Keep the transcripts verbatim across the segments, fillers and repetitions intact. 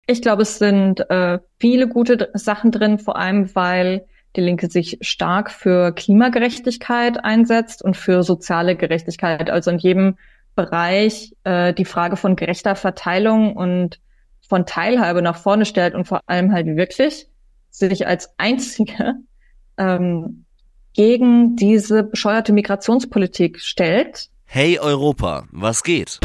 Ich glaube, es sind äh, viele gute D- Sachen drin, vor allem weil die Linke sich stark für Klimagerechtigkeit einsetzt und für soziale Gerechtigkeit. Also in jedem Bereich äh, die Frage von gerechter Verteilung und von Teilhabe nach vorne stellt und vor allem halt wirklich sich als einzige ähm, gegen diese bescheuerte Migrationspolitik stellt. Hey Europa, was geht?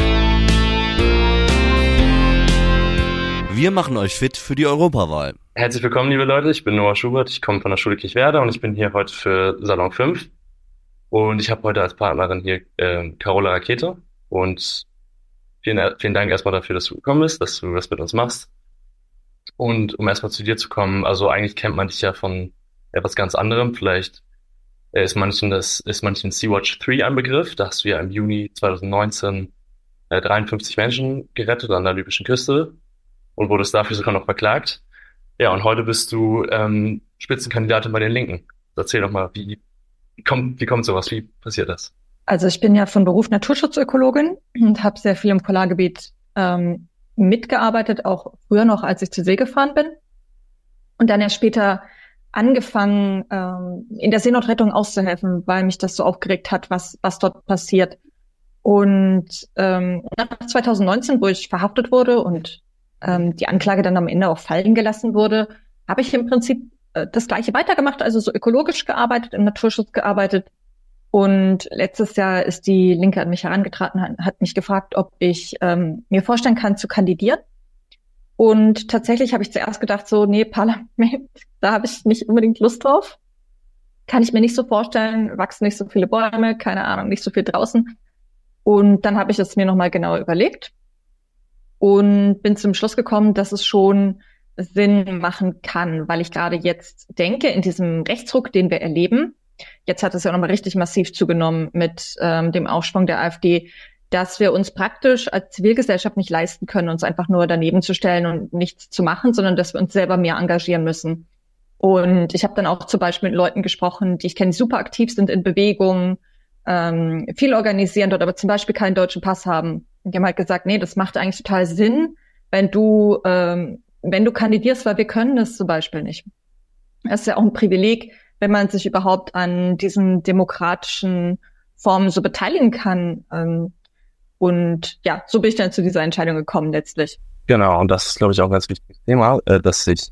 Wir machen euch fit für die Europawahl. Herzlich willkommen, liebe Leute. Ich bin Noah Schubert. Ich komme von der Schule Kirchwerder und ich bin hier heute für Salon fünf. Und ich habe heute als Partnerin hier äh, Carola Rakete. Und vielen, vielen Dank erstmal dafür, dass du gekommen bist, dass du das mit uns machst. Und um erstmal zu dir zu kommen, also eigentlich kennt man dich ja von etwas ganz anderem. Vielleicht äh, ist manchen das ist manchen Sea-Watch drei ein Begriff. Da hast du ja im Juni zwanzig neunzehn äh, dreiundfünfzig Menschen gerettet an der libyschen Küste und wurdest dafür sogar noch verklagt. Ja, und heute bist du ähm, Spitzenkandidatin bei den Linken. Erzähl doch mal, wie, wie kommt wie kommt sowas? Wie passiert das? Also ich bin ja von Beruf Naturschutzökologin und habe sehr viel im Polargebiet ähm, mitgearbeitet, auch früher noch, als ich zur See gefahren bin. Und dann ja später angefangen, ähm, in der Seenotrettung auszuhelfen, weil mich das so aufgeregt hat, was was dort passiert. Und ähm, nach zwanzig neunzehn, wo ich verhaftet wurde und ähm, die Anklage dann am Ende auch fallen gelassen wurde, habe ich im Prinzip äh, das Gleiche weitergemacht, also so ökologisch gearbeitet, im Naturschutz gearbeitet. Und letztes Jahr ist die Linke an mich herangetreten, hat, hat mich gefragt, ob ich ähm, mir vorstellen kann, zu kandidieren. Und tatsächlich habe ich zuerst gedacht, so, nee, Parlament, da habe ich nicht unbedingt Lust drauf. Kann ich mir nicht so vorstellen, wachsen nicht so viele Bäume, keine Ahnung, nicht so viel draußen. Und dann habe ich es mir nochmal genau überlegt und bin zum Schluss gekommen, dass es schon Sinn machen kann, weil ich gerade jetzt denke, in diesem Rechtsruck, den wir erleben, jetzt hat es ja nochmal richtig massiv zugenommen mit ähm, dem Aufschwung der AfD, dass wir uns praktisch als Zivilgesellschaft nicht leisten können, uns einfach nur daneben zu stellen und nichts zu machen, sondern dass wir uns selber mehr engagieren müssen. Und ich habe dann auch zum Beispiel mit Leuten gesprochen, die ich kenne, die super aktiv sind in Bewegungen, ähm, viel organisieren dort, aber zum Beispiel keinen deutschen Pass haben. Und die haben halt gesagt, nee, das macht eigentlich total Sinn, wenn du ähm, wenn du kandidierst, weil wir können das zum Beispiel nicht. Das ist ja auch ein Privileg, wenn man sich überhaupt an diesen demokratischen Formen so beteiligen kann. Ähm, und ja, so bin ich dann zu dieser Entscheidung gekommen letztlich. Genau, und das ist, glaube ich, auch ein ganz wichtiges Thema, äh, dass sich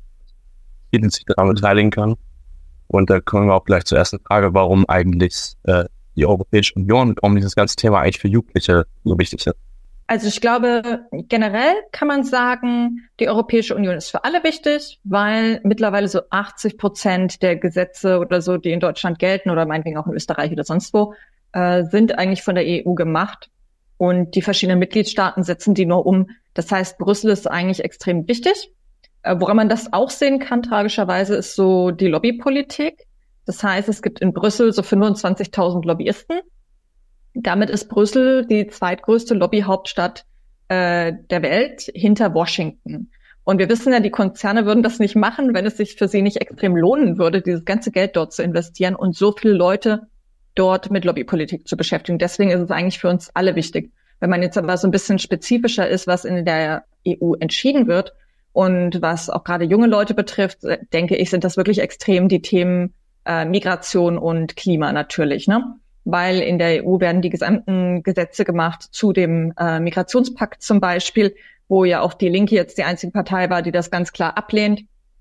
jeder sich daran beteiligen kann. Und da kommen wir auch gleich zur ersten Frage, warum eigentlich äh, die Europäische Union, warum dieses ganze Thema eigentlich für Jugendliche so wichtig ist. Also ich glaube, generell kann man sagen, die Europäische Union ist für alle wichtig, weil mittlerweile so achtzig Prozent der Gesetze oder so, die in Deutschland gelten oder meinetwegen auch in Österreich oder sonst wo, äh, sind eigentlich von der E U gemacht. Und die verschiedenen Mitgliedstaaten setzen die nur um. Das heißt, Brüssel ist eigentlich extrem wichtig. Äh, woran man das auch sehen kann, tragischerweise, ist so die Lobbypolitik. Das heißt, es gibt in Brüssel so fünfundzwanzigtausend Lobbyisten. Damit ist Brüssel die zweitgrößte Lobbyhauptstadt äh, der Welt hinter Washington. Und wir wissen ja, die Konzerne würden das nicht machen, wenn es sich für sie nicht extrem lohnen würde, dieses ganze Geld dort zu investieren und so viele Leute dort mit Lobbypolitik zu beschäftigen. Deswegen ist es eigentlich für uns alle wichtig. Wenn man jetzt aber so ein bisschen spezifischer ist, was in der E U entschieden wird und was auch gerade junge Leute betrifft, denke ich, sind das wirklich extrem die Themen äh, Migration und Klima natürlich, ne? Weil in der E U werden die gesamten Gesetze gemacht zu dem äh, Migrationspakt zum Beispiel, wo ja auch die Linke jetzt die einzige Partei war, die das ganz klar ablehnt.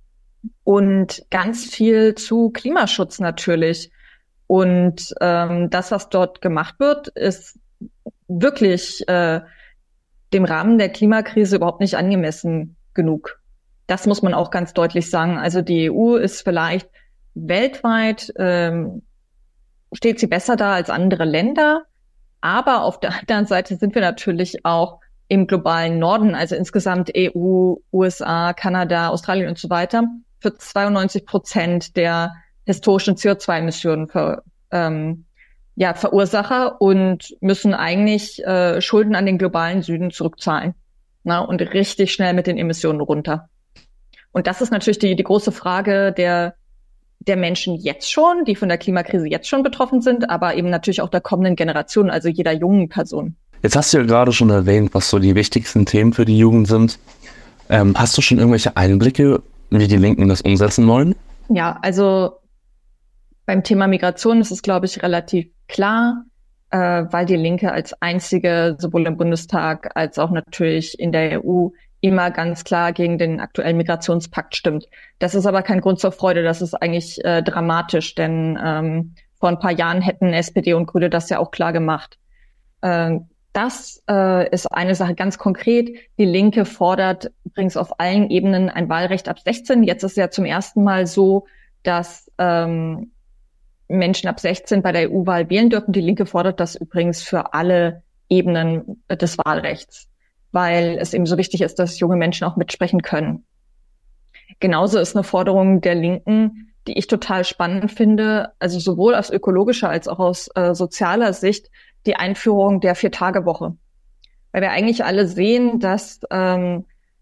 Und ganz viel zu Klimaschutz natürlich. Und ähm, das, was dort gemacht wird, ist wirklich äh, dem Rahmen der Klimakrise überhaupt nicht angemessen genug. Das muss man auch ganz deutlich sagen. Also die E U ist vielleicht weltweit ähm, steht sie besser da als andere Länder. Aber auf der anderen Seite sind wir natürlich auch im globalen Norden, also insgesamt E U, U S A, Kanada, Australien und so weiter, für zweiundneunzig Prozent der historischen C O zwei Emissionen ver, ähm, ja, Verursacher und müssen eigentlich äh, Schulden an den globalen Süden zurückzahlen. Na, und richtig schnell mit den Emissionen runter. Und das ist natürlich die, die große Frage der der Menschen jetzt schon, die von der Klimakrise jetzt schon betroffen sind, aber eben natürlich auch der kommenden Generation, also jeder jungen Person. Jetzt hast du ja gerade schon erwähnt, was so die wichtigsten Themen für die Jugend sind. Ähm, hast du schon irgendwelche Einblicke, wie die Linken das umsetzen wollen? Ja, also beim Thema Migration ist es, glaube ich, relativ klar, äh, weil die Linke als einzige sowohl im Bundestag als auch natürlich in der E U immer ganz klar gegen den aktuellen Migrationspakt stimmt. Das ist aber kein Grund zur Freude, das ist eigentlich äh, dramatisch, denn ähm, vor ein paar Jahren hätten S P D und Grüne das ja auch klar gemacht. Äh, das äh, ist eine Sache ganz konkret. Die Linke fordert übrigens auf allen Ebenen ein Wahlrecht ab sechzehn. Jetzt ist ja zum ersten Mal so, dass ähm, Menschen ab sechzehn bei der E U-Wahl wählen dürfen. Die Linke fordert das übrigens für alle Ebenen des Wahlrechts, weil es eben so wichtig ist, dass junge Menschen auch mitsprechen können. Genauso ist eine Forderung der Linken, die ich total spannend finde, also sowohl aus ökologischer als auch aus äh, sozialer Sicht, die Einführung der Vier-Tage-Woche. Weil wir eigentlich alle sehen, dass ähm,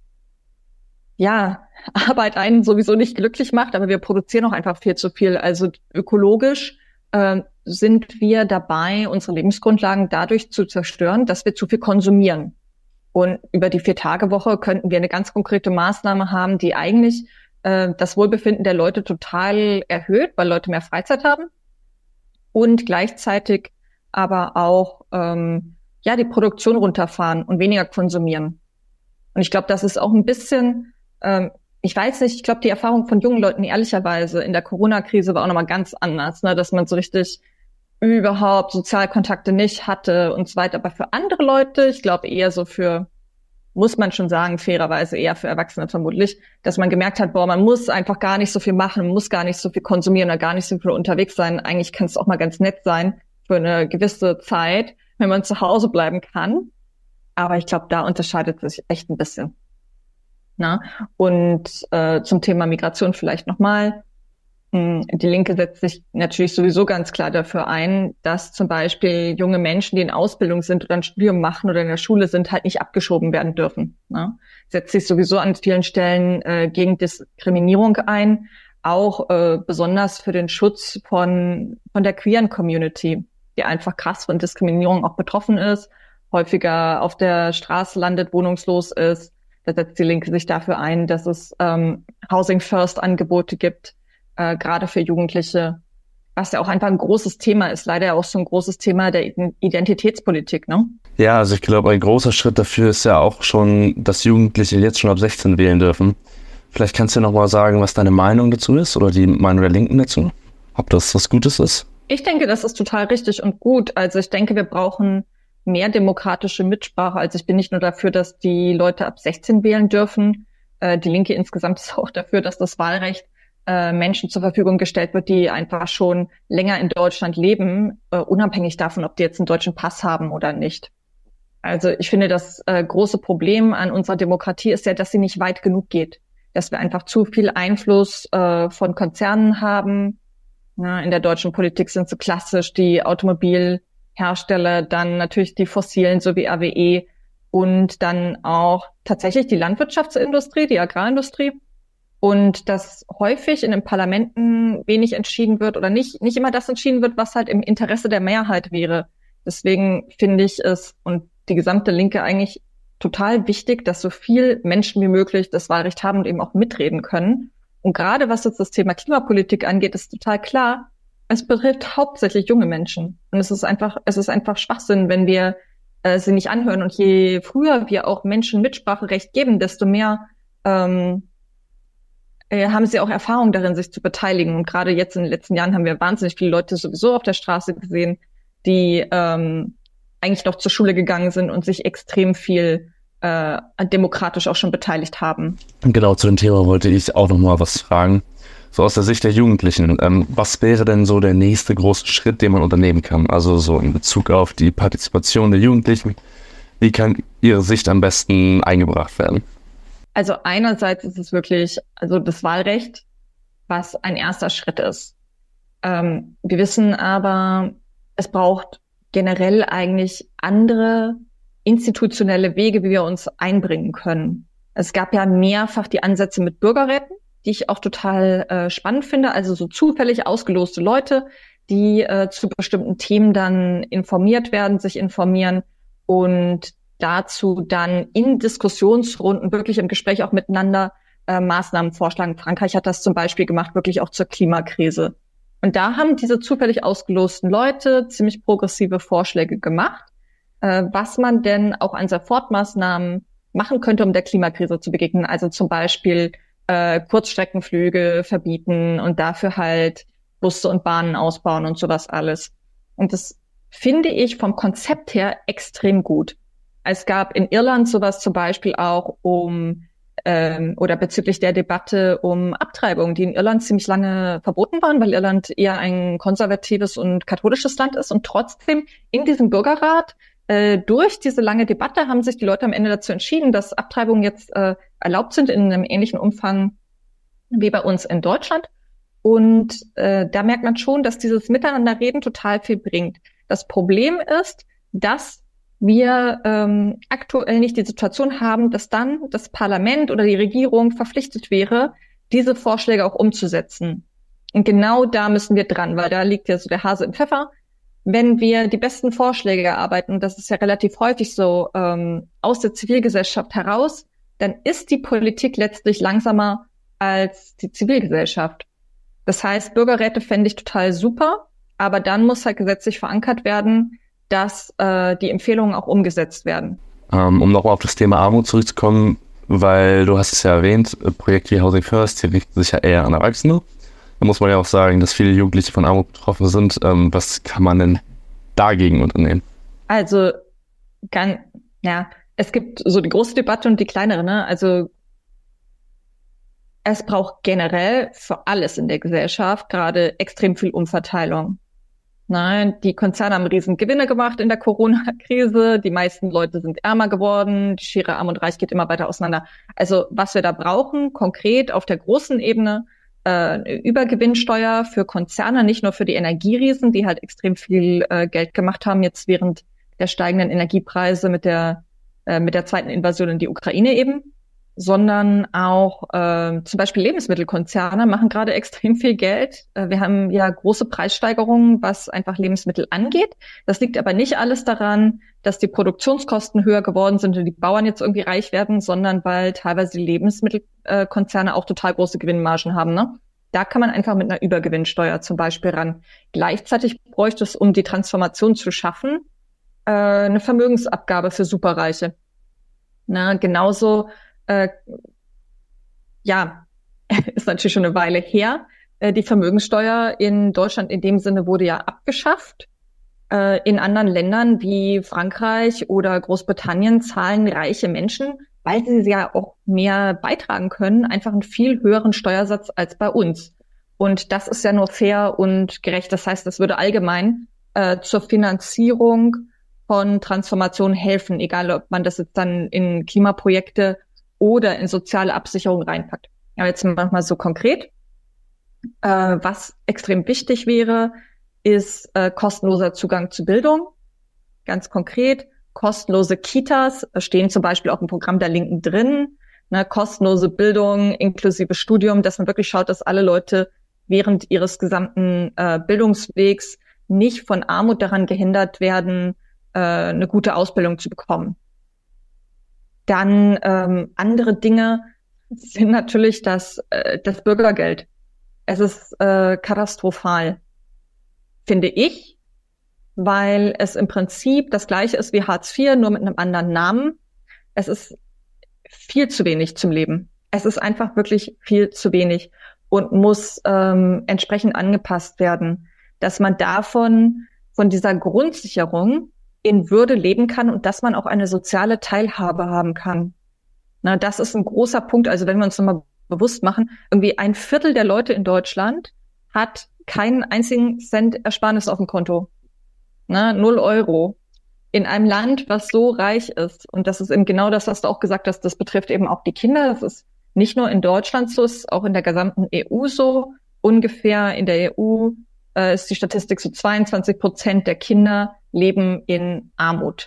ja Arbeit einen sowieso nicht glücklich macht, aber wir produzieren auch einfach viel zu viel. Also ökologisch äh, sind wir dabei, unsere Lebensgrundlagen dadurch zu zerstören, dass wir zu viel konsumieren. Und über die Vier-Tage-Woche könnten wir eine ganz konkrete Maßnahme haben, die eigentlich äh, das Wohlbefinden der Leute total erhöht, weil Leute mehr Freizeit haben und gleichzeitig aber auch ähm, ja die Produktion runterfahren und weniger konsumieren. Und ich glaube, das ist auch ein bisschen, ähm, ich weiß nicht, ich glaube, die Erfahrung von jungen Leuten ehrlicherweise in der Corona-Krise war auch nochmal ganz anders, ne, dass man so richtig überhaupt Sozialkontakte nicht hatte und so weiter. Aber für andere Leute, ich glaube eher so für, muss man schon sagen, fairerweise eher für Erwachsene vermutlich, dass man gemerkt hat, boah, man muss einfach gar nicht so viel machen, man muss gar nicht so viel konsumieren oder gar nicht so viel unterwegs sein. Eigentlich kann es auch mal ganz nett sein für eine gewisse Zeit, wenn man zu Hause bleiben kann. Aber ich glaube, da unterscheidet es sich echt ein bisschen. Na? Und äh, zum Thema Migration vielleicht nochmal. Die Linke setzt sich natürlich sowieso ganz klar dafür ein, dass zum Beispiel junge Menschen, die in Ausbildung sind oder ein Studium machen oder in der Schule sind, halt nicht abgeschoben werden dürfen. Ne? Setzt sich sowieso an vielen Stellen äh, gegen Diskriminierung ein, auch äh, besonders für den Schutz von von der queeren Community, die einfach krass von Diskriminierung auch betroffen ist, häufiger auf der Straße landet, wohnungslos ist. Da setzt die Linke sich dafür ein, dass es ähm, Housing First Angebote gibt, Äh, gerade für Jugendliche, was ja auch einfach ein großes Thema ist, leider auch so ein großes Thema der Identitätspolitik, ne? Ja, also ich glaube, ein großer Schritt dafür ist ja auch schon, dass Jugendliche jetzt schon ab sechzehn wählen dürfen. Vielleicht kannst du noch mal sagen, was deine Meinung dazu ist oder die Meinung der Linken dazu, ob das was Gutes ist? Ich denke, das ist total richtig und gut. Also ich denke, wir brauchen mehr demokratische Mitsprache. Also ich bin nicht nur dafür, dass die Leute ab sechzehn wählen dürfen. Äh, die Linke insgesamt ist auch dafür, dass das Wahlrecht Menschen zur Verfügung gestellt wird, die einfach schon länger in Deutschland leben, uh, unabhängig davon, ob die jetzt einen deutschen Pass haben oder nicht. Also ich finde, das äh, große Problem an unserer Demokratie ist ja, dass sie nicht weit genug geht, dass wir einfach zu viel Einfluss äh, von Konzernen haben. Ja, in der deutschen Politik sind so klassisch die Automobilhersteller, dann natürlich die fossilen, so wie R W E und dann auch tatsächlich die Landwirtschaftsindustrie, die Agrarindustrie. Und dass häufig in den Parlamenten wenig entschieden wird oder nicht nicht immer das entschieden wird, was halt im Interesse der Mehrheit wäre. Deswegen finde ich es und die gesamte Linke eigentlich total wichtig, dass so viel Menschen wie möglich das Wahlrecht haben und eben auch mitreden können. Und gerade was jetzt das Thema Klimapolitik angeht, ist total klar, es betrifft hauptsächlich junge Menschen. Und es ist einfach, es ist einfach Schwachsinn, wenn wir äh, sie nicht anhören. Und je früher wir auch Menschen Mitspracherecht geben, desto mehr ähm, haben sie auch Erfahrung darin, sich zu beteiligen. Und gerade jetzt in den letzten Jahren haben wir wahnsinnig viele Leute sowieso auf der Straße gesehen, die ähm, eigentlich noch zur Schule gegangen sind und sich extrem viel äh, demokratisch auch schon beteiligt haben. Genau, zu dem Thema wollte ich auch noch mal was fragen. So aus der Sicht der Jugendlichen, ähm, was wäre denn so der nächste große Schritt, den man unternehmen kann? Also so in Bezug auf die Partizipation der Jugendlichen. Wie kann ihre Sicht am besten eingebracht werden? Also einerseits ist es wirklich, also das Wahlrecht, was ein erster Schritt ist. Ähm, wir wissen aber, es braucht generell eigentlich andere institutionelle Wege, wie wir uns einbringen können. Es gab ja mehrfach die Ansätze mit Bürgerräten, die ich auch total äh, spannend finde. Also so zufällig ausgeloste Leute, die äh, zu bestimmten Themen dann informiert werden, sich informieren und dazu dann in Diskussionsrunden wirklich im Gespräch auch miteinander äh, Maßnahmen vorschlagen. Frankreich hat das zum Beispiel gemacht, wirklich auch zur Klimakrise. Und da haben diese zufällig ausgelosten Leute ziemlich progressive Vorschläge gemacht, äh, was man denn auch an Sofortmaßnahmen machen könnte, um der Klimakrise zu begegnen. Also zum Beispiel äh, Kurzstreckenflüge verbieten und dafür halt Busse und Bahnen ausbauen und sowas alles. Und das finde ich vom Konzept her extrem gut. Es gab in Irland sowas zum Beispiel auch um ähm, oder bezüglich der Debatte um Abtreibung, die in Irland ziemlich lange verboten waren, weil Irland eher ein konservatives und katholisches Land ist. Und trotzdem in diesem Bürgerrat äh, durch diese lange Debatte haben sich die Leute am Ende dazu entschieden, dass Abtreibungen jetzt äh, erlaubt sind in einem ähnlichen Umfang wie bei uns in Deutschland. Und äh, da merkt man schon, dass dieses Miteinanderreden total viel bringt. Das Problem ist, dass wir ähm, aktuell nicht die Situation haben, dass dann das Parlament oder die Regierung verpflichtet wäre, diese Vorschläge auch umzusetzen. Und genau da müssen wir dran, weil da liegt ja so der Hase im Pfeffer. Wenn wir die besten Vorschläge erarbeiten, das ist ja relativ häufig so ähm, aus der Zivilgesellschaft heraus, dann ist die Politik letztlich langsamer als die Zivilgesellschaft. Das heißt, Bürgerräte fände ich total super, aber dann muss halt gesetzlich verankert werden, dass äh, die Empfehlungen auch umgesetzt werden. Ähm, um nochmal auf das Thema Armut zurückzukommen, weil du hast es ja erwähnt, Projekt wie Housing First, die richten sich ja eher an Erwachsene. Da muss man ja auch sagen, dass viele Jugendliche von Armut betroffen sind. Ähm, was kann man denn dagegen unternehmen? Also, ganz, ja, es gibt so die große Debatte und die kleinere, ne? Also, es braucht generell für alles in der Gesellschaft gerade extrem viel Umverteilung. Nein, die Konzerne haben riesen Gewinne gemacht in der Corona-Krise. Die meisten Leute sind ärmer geworden. Die Schere Arm und Reich geht immer weiter auseinander. Also was wir da brauchen, konkret auf der großen Ebene, äh, eine Übergewinnsteuer für Konzerne, nicht nur für die Energieriesen, die halt extrem viel äh, Geld gemacht haben, jetzt während der steigenden Energiepreise mit der äh, mit der zweiten Invasion in die Ukraine eben, sondern auch äh, zum Beispiel Lebensmittelkonzerne machen gerade extrem viel Geld. Äh, wir haben ja große Preissteigerungen, was einfach Lebensmittel angeht. Das liegt aber nicht alles daran, dass die Produktionskosten höher geworden sind und die Bauern jetzt irgendwie reich werden, sondern weil teilweise die Lebensmittelkonzerne äh, auch total große Gewinnmargen haben. Ne? Da kann man einfach mit einer Übergewinnsteuer zum Beispiel ran. Gleichzeitig bräuchte es, um die Transformation zu schaffen, äh, eine Vermögensabgabe für Superreiche. Na, genauso Äh, ja, ist natürlich schon eine Weile her. Äh, die Vermögenssteuer in Deutschland in dem Sinne wurde ja abgeschafft. Äh, in anderen Ländern wie Frankreich oder Großbritannien zahlen reiche Menschen, weil sie ja auch mehr beitragen können, einfach einen viel höheren Steuersatz als bei uns. Und das ist ja nur fair und gerecht. Das heißt, das würde allgemein äh, zur Finanzierung von Transformation helfen, egal ob man das jetzt dann in Klimaprojekte oder in soziale Absicherung reinpackt. Aber jetzt machen wir mal so konkret. Äh, was extrem wichtig wäre, ist äh, kostenloser Zugang zu Bildung. Ganz konkret, kostenlose Kitas stehen zum Beispiel auch im Programm der Linken drin. Ne, kostenlose Bildung inklusive Studium, dass man wirklich schaut, dass alle Leute während ihres gesamten äh, Bildungswegs nicht von Armut daran gehindert werden, äh, eine gute Ausbildung zu bekommen. Dann ähm, andere Dinge sind natürlich das, äh, das Bürgergeld. Es ist äh, katastrophal, finde ich, weil es im Prinzip das Gleiche ist wie Hartz vier, nur mit einem anderen Namen. Es ist viel zu wenig zum Leben. Es ist einfach wirklich viel zu wenig und muss ähm, entsprechend angepasst werden, dass man davon, von dieser Grundsicherung in Würde leben kann und dass man auch eine soziale Teilhabe haben kann. Na, das ist ein großer Punkt. Also wenn wir uns nochmal bewusst machen, irgendwie ein Viertel der Leute in Deutschland hat keinen einzigen Cent Ersparnis auf dem Konto. Na, null Euro. In einem Land, was so reich ist. Und das ist eben genau das, was du auch gesagt hast. Das betrifft eben auch die Kinder. Das ist nicht nur in Deutschland so, ist auch in der gesamten E U so. Ungefähr in der E U äh, ist die Statistik so zweiundzwanzig Prozent der Kinder leben in Armut.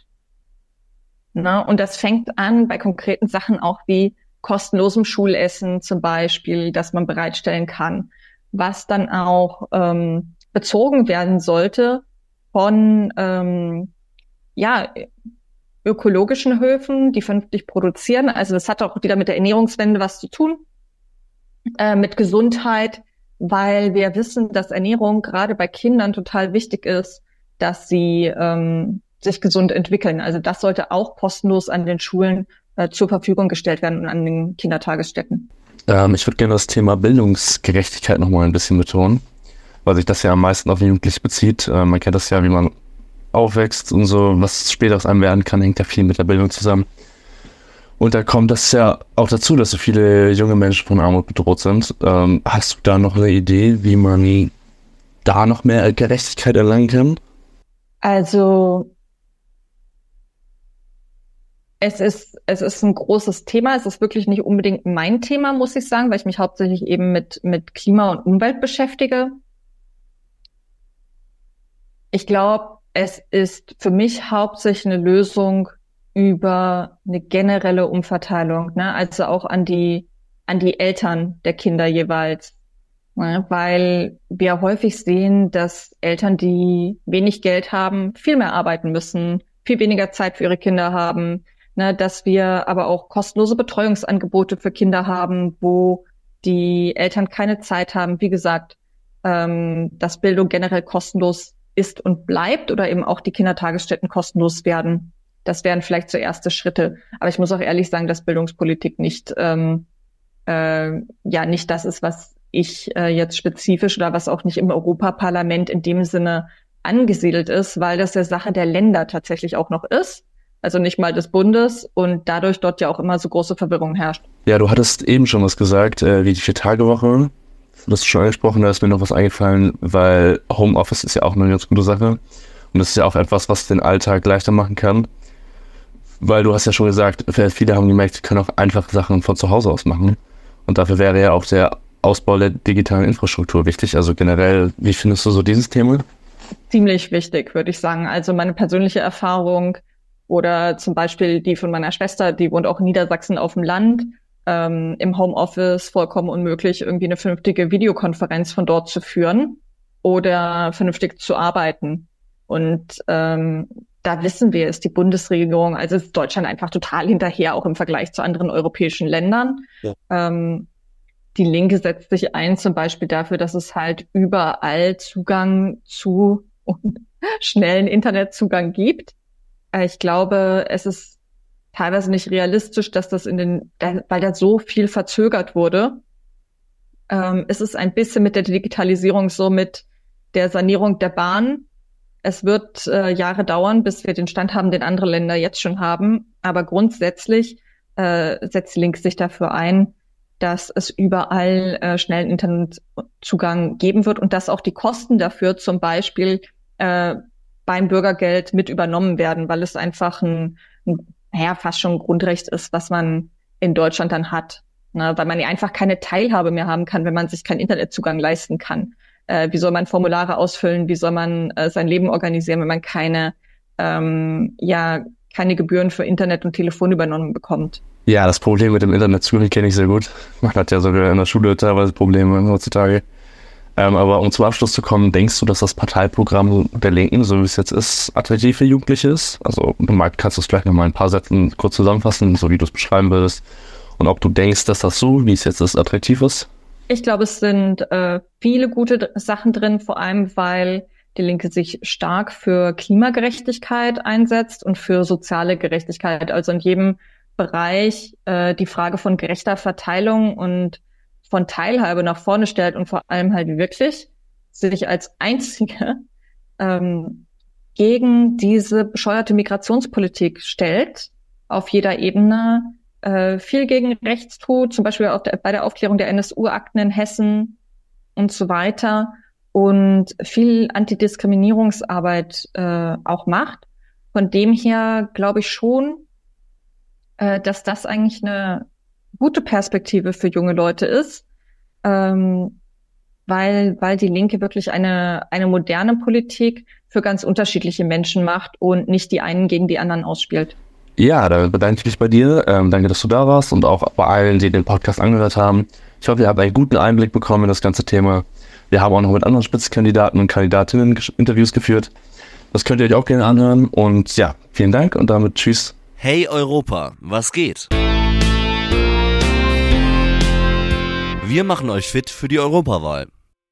Na, und das fängt an bei konkreten Sachen auch wie kostenlosem Schulessen zum Beispiel, das man bereitstellen kann, was dann auch ähm, bezogen werden sollte von ähm, ja ökologischen Höfen, die vernünftig produzieren. Also das hat auch wieder mit der Ernährungswende was zu tun, äh, mit Gesundheit, weil wir wissen, dass Ernährung gerade bei Kindern total wichtig ist, dass sie ähm, sich gesund entwickeln. Also das sollte auch kostenlos an den Schulen äh, zur Verfügung gestellt werden und an den Kindertagesstätten. Ähm, ich würde gerne das Thema Bildungsgerechtigkeit nochmal ein bisschen betonen, weil sich das ja am meisten auf Jugendliche bezieht. Äh, man kennt das ja, wie man aufwächst und so, was später aus einem werden kann, hängt ja viel mit der Bildung zusammen. Und da kommt das ja auch dazu, dass so viele junge Menschen von Armut bedroht sind. Ähm, hast du da noch eine Idee, wie man da noch mehr Gerechtigkeit erlangen kann? Also es ist es ist ein großes Thema. Es ist wirklich nicht unbedingt mein Thema, muss ich sagen, weil ich mich hauptsächlich eben mit mit Klima und Umwelt beschäftige. Ich glaube, es ist für mich hauptsächlich eine Lösung über eine generelle Umverteilung, ne? Also auch an die an die Eltern der Kinder jeweils, ne? Weil wir häufig sehen, dass Eltern, die wenig Geld haben, viel mehr arbeiten müssen, viel weniger Zeit für ihre Kinder haben, ne? Dass wir aber auch kostenlose Betreuungsangebote für Kinder haben, wo die Eltern keine Zeit haben. Wie gesagt, ähm, dass Bildung generell kostenlos ist und bleibt oder eben auch die Kindertagesstätten kostenlos werden. Das wären vielleicht so erste Schritte. Aber ich muss auch ehrlich sagen, dass Bildungspolitik nicht, ähm, äh, ja, nicht das ist, was ich äh, jetzt spezifisch oder was auch nicht im Europaparlament in dem Sinne angesiedelt ist, weil das ja Sache der Länder tatsächlich auch noch ist. Also nicht mal des Bundes und dadurch dort ja auch immer so große Verwirrung herrscht. Ja, du hattest eben schon was gesagt, äh, wie die Vier-Tage-Woche. Das ist schon angesprochen, da ist mir noch was eingefallen, weil Homeoffice ist ja auch eine ganz gute Sache. Und das ist ja auch etwas, was den Alltag leichter machen kann. Weil du hast ja schon gesagt, viele haben gemerkt, sie können auch einfach Sachen von zu Hause aus machen. Und dafür wäre ja auch der Ausbau der digitalen Infrastruktur wichtig. Also generell, wie findest du so dieses Thema? Ziemlich wichtig, würde ich sagen. Also meine persönliche Erfahrung oder zum Beispiel die von meiner Schwester, die wohnt auch in Niedersachsen auf dem Land, ähm, im Homeoffice vollkommen unmöglich, irgendwie eine vernünftige Videokonferenz von dort zu führen oder vernünftig zu arbeiten. Und ähm, da wissen wir, ist die Bundesregierung, also ist Deutschland einfach total hinterher, auch im Vergleich zu anderen europäischen Ländern. Ja. Ähm, die Linke setzt sich ein zum Beispiel dafür, dass es halt überall Zugang zu und schnellen Internetzugang gibt. Äh, ich glaube, es ist teilweise nicht realistisch, dass das in den, weil da so viel verzögert wurde. Ähm, es ist ein bisschen mit der Digitalisierung so mit der Sanierung der Bahn. Es wird äh, Jahre dauern, bis wir den Stand haben, den andere Länder jetzt schon haben. Aber grundsätzlich äh, setzt die Linke sich dafür ein, dass es überall äh, schnellen Internetzugang geben wird und dass auch die Kosten dafür zum Beispiel äh, beim Bürgergeld mit übernommen werden, weil es einfach ein, ein ja, fast schon ein Grundrecht ist, was man in Deutschland dann hat. Ne? Weil man ja einfach keine Teilhabe mehr haben kann, wenn man sich keinen Internetzugang leisten kann. Äh, wie soll man Formulare ausfüllen? Wie soll man äh, sein Leben organisieren, wenn man keine, ähm, ja, keine Gebühren für Internet und Telefon übernommen bekommt? Ja, das Problem mit dem Internetzugang kenne ich sehr gut. Man hat ja sogar in der Schule teilweise Probleme heutzutage. Ähm, aber um zum Abschluss zu kommen, denkst du, dass das Parteiprogramm der Linken, so wie es jetzt ist, attraktiv für Jugendliche ist? Also du magst, kannst du es vielleicht noch mal ein paar Sätzen kurz zusammenfassen, so wie du es beschreiben würdest. Und ob du denkst, dass das so, wie es jetzt ist, attraktiv ist? Ich glaube, es sind äh, viele gute D- Sachen drin, vor allem weil die Linke sich stark für Klimagerechtigkeit einsetzt und für soziale Gerechtigkeit. Also in jedem Bereich äh, die Frage von gerechter Verteilung und von Teilhabe nach vorne stellt und vor allem halt wirklich sich als einzige ähm, gegen diese bescheuerte Migrationspolitik stellt, auf jeder Ebene äh, viel gegen rechts tut, zum Beispiel auf der, bei der Aufklärung der N S U-Akten in Hessen und so weiter und viel Antidiskriminierungsarbeit äh, auch macht. Von dem her glaube ich schon, äh, dass das eigentlich eine gute Perspektive für junge Leute ist, ähm, weil weil die Linke wirklich eine eine moderne Politik für ganz unterschiedliche Menschen macht und nicht die einen gegen die anderen ausspielt. Ja, da bedanke ich mich bei dir. Ähm, danke, dass du da warst und auch bei allen, die den Podcast angehört haben. Ich hoffe, ihr habt einen guten Einblick bekommen in das ganze Thema. Wir haben auch noch mit anderen Spitzenkandidaten und Kandidatinnen Interviews geführt. Das könnt ihr euch auch gerne anhören. Und ja, vielen Dank und damit tschüss. Hey Europa, was geht? Wir machen euch fit für die Europawahl.